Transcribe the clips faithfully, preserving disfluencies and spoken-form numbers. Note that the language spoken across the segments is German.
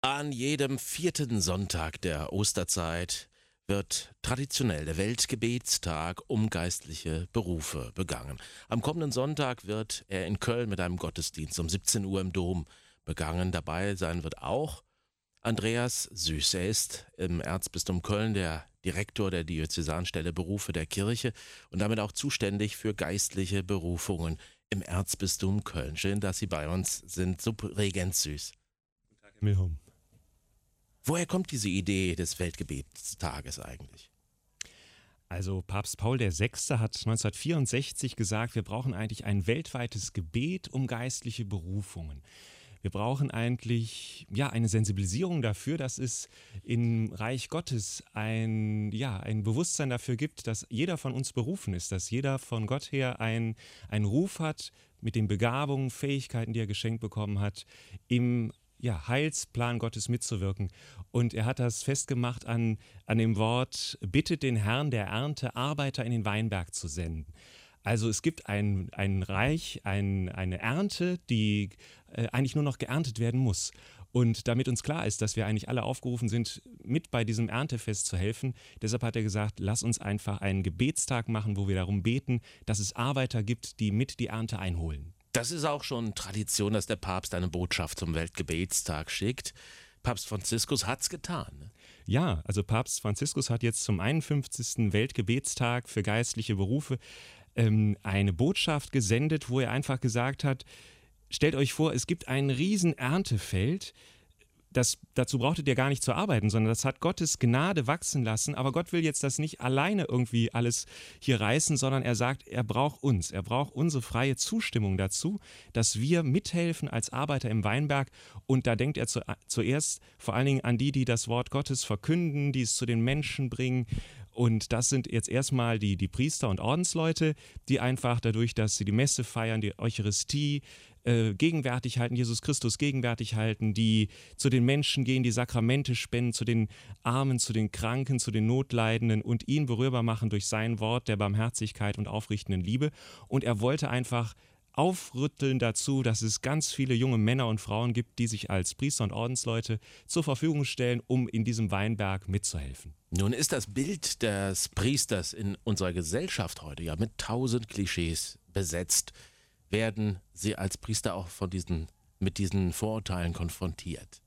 An jedem vierten Sonntag der Osterzeit wird traditionell der Weltgebetstag um geistliche Berufe begangen. Am kommenden Sonntag wird er in Köln mit einem Gottesdienst um siebzehn Uhr im Dom begangen. Dabei sein wird auch Andreas Süß. Er ist im Erzbistum Köln der Direktor der Diözesanstelle Berufe der Kirche und damit auch zuständig für geistliche Berufungen im Erzbistum Köln. Schön, dass Sie bei uns sind, Subregent Süß. Milhom. Woher kommt diese Idee des Weltgebetstages eigentlich? Also Papst Paul der Sechste hat neunzehnhundertvierundsechzig gesagt, wir brauchen eigentlich ein weltweites Gebet um geistliche Berufungen. Wir brauchen eigentlich ja eine Sensibilisierung dafür, dass es im Reich Gottes ein, ja, ein Bewusstsein dafür gibt, dass jeder von uns berufen ist, dass jeder von Gott her ein, einen Ruf hat mit den Begabungen, Fähigkeiten, die er geschenkt bekommen hat, im ja, Heilsplan Gottes mitzuwirken. Und er hat das festgemacht an, an dem Wort, bittet den Herrn der Ernte, Arbeiter in den Weinberg zu senden. Also es gibt ein, ein Reich, ein, eine Ernte, die äh, eigentlich nur noch geerntet werden muss. Und damit uns klar ist, dass wir eigentlich alle aufgerufen sind, mit bei diesem Erntefest zu helfen, deshalb hat er gesagt, lass uns einfach einen Gebetstag machen, wo wir darum beten, dass es Arbeiter gibt, die mit die Ernte einholen. Das ist auch schon Tradition, dass der Papst eine Botschaft zum Weltgebetstag schickt. Papst Franziskus hat's getan. Ne? Ja, also Papst Franziskus hat jetzt zum einundfünfzigsten Weltgebetstag für geistliche Berufe ähm, eine Botschaft gesendet, wo er einfach gesagt hat, stellt euch vor, es gibt ein riesen Erntefeld. Das, dazu brauchtet ihr gar nicht zu arbeiten, sondern das hat Gottes Gnade wachsen lassen. Aber Gott will jetzt das nicht alleine irgendwie alles hier reißen, sondern er sagt, er braucht uns. Er braucht unsere freie Zustimmung dazu, dass wir mithelfen als Arbeiter im Weinberg. Und da denkt er zu, zuerst vor allen Dingen an die, die das Wort Gottes verkünden, die es zu den Menschen bringen. Und das sind jetzt erstmal die, die Priester und Ordensleute, die einfach dadurch, dass sie die Messe feiern, die Eucharistie, äh, gegenwärtig halten, Jesus Christus gegenwärtig halten, die zu den Menschen gehen, die Sakramente spenden, zu den Armen, zu den Kranken, zu den Notleidenden und ihn berührbar machen durch sein Wort der Barmherzigkeit und aufrichtenden Liebe. Und er wollte einfach aufrütteln dazu, dass es ganz viele junge Männer und Frauen gibt, die sich als Priester und Ordensleute zur Verfügung stellen, um in diesem Weinberg mitzuhelfen. Nun ist das Bild des Priesters in unserer Gesellschaft heute ja mit tausend Klischees besetzt. Werden Sie als Priester auch von diesen, mit diesen Vorurteilen konfrontiert?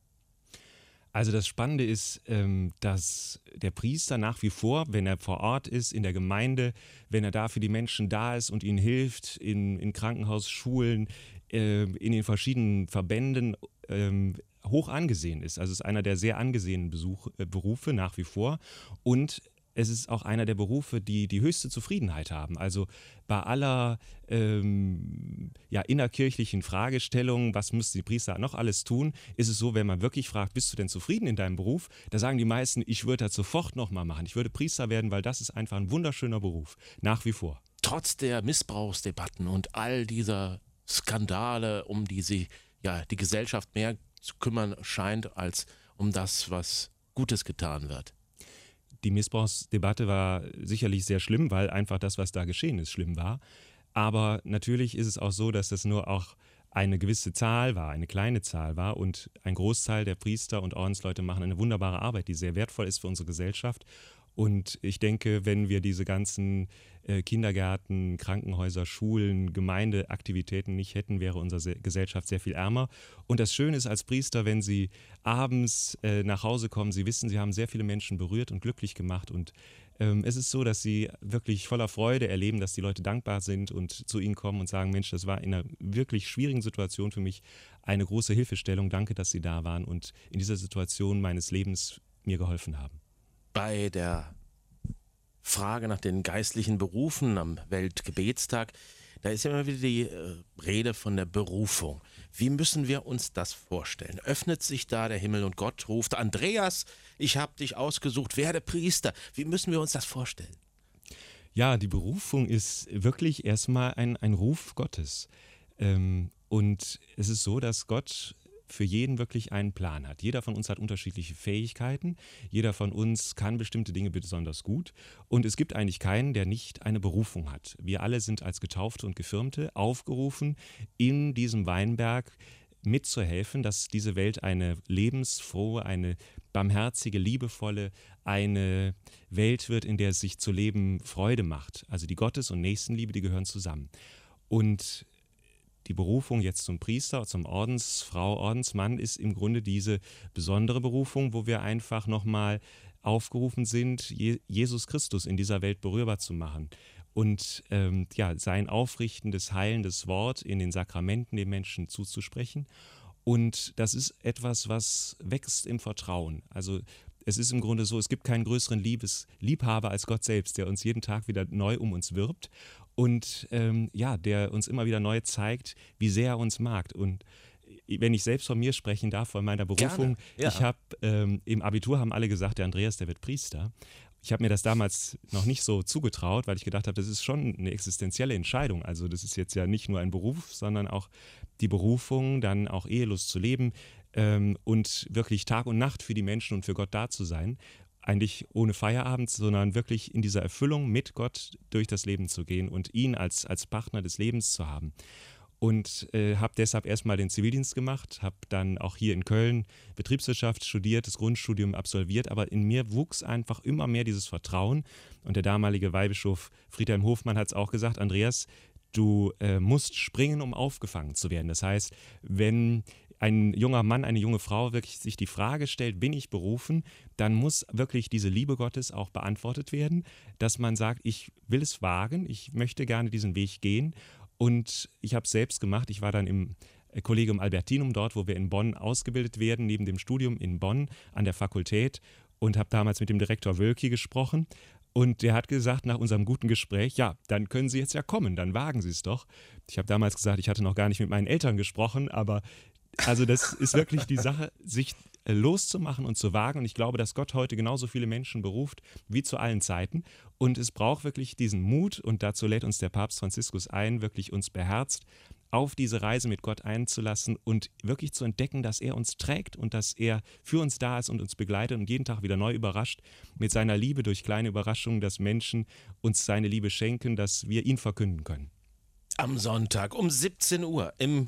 Also das Spannende ist, ähm, dass der Priester nach wie vor, wenn er vor Ort ist, in der Gemeinde, wenn er da für die Menschen da ist und ihnen hilft, in, in Krankenhaus, Schulen, äh, in den verschiedenen Verbänden, ähm, hoch angesehen ist. Also es ist einer der sehr angesehenen Besuch, äh, Berufe nach wie vor und es ist auch einer der Berufe, die die höchste Zufriedenheit haben. Also bei aller ähm, ja, innerkirchlichen Fragestellung, was müssen die Priester noch alles tun, ist es so, wenn man wirklich fragt, bist du denn zufrieden in deinem Beruf? Da sagen die meisten, ich würde das sofort nochmal machen. Ich würde Priester werden, weil das ist einfach ein wunderschöner Beruf, nach wie vor. Trotz der Missbrauchsdebatten und all dieser Skandale, um die sich ja, die Gesellschaft mehr zu kümmern scheint, als um das, was Gutes getan wird. Die Missbrauchsdebatte war sicherlich sehr schlimm, weil einfach das, was da geschehen ist, schlimm war. Aber natürlich ist es auch so, dass das nur auch eine gewisse Zahl war, eine kleine Zahl war und ein Großteil der Priester und Ordensleute machen eine wunderbare Arbeit, die sehr wertvoll ist für unsere Gesellschaft. Und ich denke, wenn wir diese ganzen äh, Kindergärten, Krankenhäuser, Schulen, Gemeindeaktivitäten nicht hätten, wäre unsere Se- Gesellschaft sehr viel ärmer. Und das Schöne ist als Priester, wenn Sie abends äh, nach Hause kommen, Sie wissen, Sie haben sehr viele Menschen berührt und glücklich gemacht. Und ähm, es ist so, dass Sie wirklich voller Freude erleben, dass die Leute dankbar sind und zu Ihnen kommen und sagen, Mensch, das war in einer wirklich schwierigen Situation für mich eine große Hilfestellung. Danke, dass Sie da waren und in dieser Situation meines Lebens mir geholfen haben. Bei der Frage nach den geistlichen Berufen am Weltgebetstag, da ist ja immer wieder die äh, Rede von der Berufung. Wie müssen wir uns das vorstellen? Öffnet sich da der Himmel und Gott ruft, Andreas, ich habe dich ausgesucht, werde Priester. Wie müssen wir uns das vorstellen? Ja, die Berufung ist wirklich erstmal ein, ein Ruf Gottes. Ähm, und es ist so, dass Gott für jeden wirklich einen Plan hat. Jeder von uns hat unterschiedliche Fähigkeiten, jeder von uns kann bestimmte Dinge besonders gut und es gibt eigentlich keinen, der nicht eine Berufung hat. Wir alle sind als Getaufte und Gefirmte aufgerufen, in diesem Weinberg mitzuhelfen, dass diese Welt eine lebensfrohe, eine barmherzige, liebevolle, eine Welt wird, in der es sich zu leben Freude macht. Also die Gottes- und Nächstenliebe, die gehören zusammen. Und die Berufung jetzt zum Priester, zum Ordensfrau, Ordensmann ist im Grunde diese besondere Berufung, wo wir einfach nochmal aufgerufen sind, Je- Jesus Christus in dieser Welt berührbar zu machen und ähm, ja, sein aufrichtendes, heilendes Wort in den Sakramenten den Menschen zuzusprechen. Und das ist etwas, was wächst im Vertrauen. Also es ist im Grunde so, es gibt keinen größeren Liebes, Liebhaber als Gott selbst, der uns jeden Tag wieder neu um uns wirbt und ähm, ja, der uns immer wieder neu zeigt, wie sehr er uns mag. Und wenn ich selbst von mir sprechen darf, von meiner Berufung, Gerne, ja. ich habe ähm, im Abitur haben alle gesagt, der Andreas, der wird Priester. Ich habe mir das damals noch nicht so zugetraut, weil ich gedacht habe, das ist schon eine existenzielle Entscheidung. Also das ist jetzt ja nicht nur ein Beruf, sondern auch die Berufung, dann auch ehelos zu leben ähm, und wirklich Tag und Nacht für die Menschen und für Gott da zu sein. Eigentlich ohne Feierabend, sondern wirklich in dieser Erfüllung mit Gott durch das Leben zu gehen und ihn als, als Partner des Lebens zu haben. Und äh, habe deshalb erstmal den Zivildienst gemacht, habe dann auch hier in Köln Betriebswirtschaft studiert, das Grundstudium absolviert, aber in mir wuchs einfach immer mehr dieses Vertrauen. Und der damalige Weihbischof Friedhelm Hofmann hat es auch gesagt, Andreas, du äh, musst springen, um aufgefangen zu werden. Das heißt, wenn ein junger Mann, eine junge Frau wirklich sich die Frage stellt, bin ich berufen, dann muss wirklich diese Liebe Gottes auch beantwortet werden, dass man sagt, ich will es wagen, ich möchte gerne diesen Weg gehen. Und ich habe es selbst gemacht. Ich war dann im Collegium Albertinum, dort, wo wir in Bonn ausgebildet werden, neben dem Studium in Bonn an der Fakultät und habe damals mit dem Direktor Wölki gesprochen. Und der hat gesagt, nach unserem guten Gespräch, ja, dann können Sie jetzt ja kommen, dann wagen Sie es doch. Ich habe damals gesagt, ich hatte noch gar nicht mit meinen Eltern gesprochen, aber also das ist wirklich die Sache, sich loszumachen und zu wagen. Und ich glaube, dass Gott heute genauso viele Menschen beruft wie zu allen Zeiten. Und es braucht wirklich diesen Mut, und dazu lädt uns der Papst Franziskus ein, wirklich uns beherzt auf diese Reise mit Gott einzulassen und wirklich zu entdecken, dass er uns trägt und dass er für uns da ist und uns begleitet und jeden Tag wieder neu überrascht mit seiner Liebe durch kleine Überraschungen, dass Menschen uns seine Liebe schenken, dass wir ihn verkünden können. Am Sonntag um siebzehn Uhr im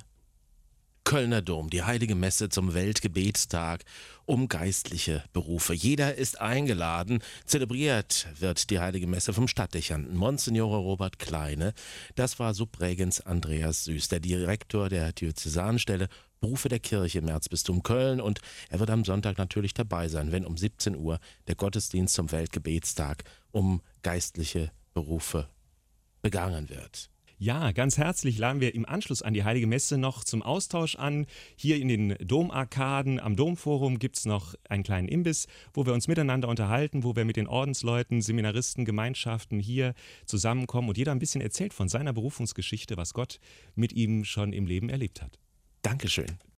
Kölner Dom, die Heilige Messe zum Weltgebetstag um geistliche Berufe. Jeder ist eingeladen. Zelebriert wird die Heilige Messe vom Stadtdechanten Monsignore Robert Kleine. Das war Subregens Andreas Süß, der Direktor der Diözesanstelle Berufe der Kirche im Erzbistum Köln. Und er wird am Sonntag natürlich dabei sein, wenn um siebzehn Uhr der Gottesdienst zum Weltgebetstag um geistliche Berufe begangen wird. Ja, ganz herzlich laden wir im Anschluss an die Heilige Messe noch zum Austausch an. Hier in den Domarkaden am Domforum gibt es noch einen kleinen Imbiss, wo wir uns miteinander unterhalten, wo wir mit den Ordensleuten, Seminaristen, Gemeinschaften hier zusammenkommen und jeder ein bisschen erzählt von seiner Berufungsgeschichte, was Gott mit ihm schon im Leben erlebt hat. Dankeschön.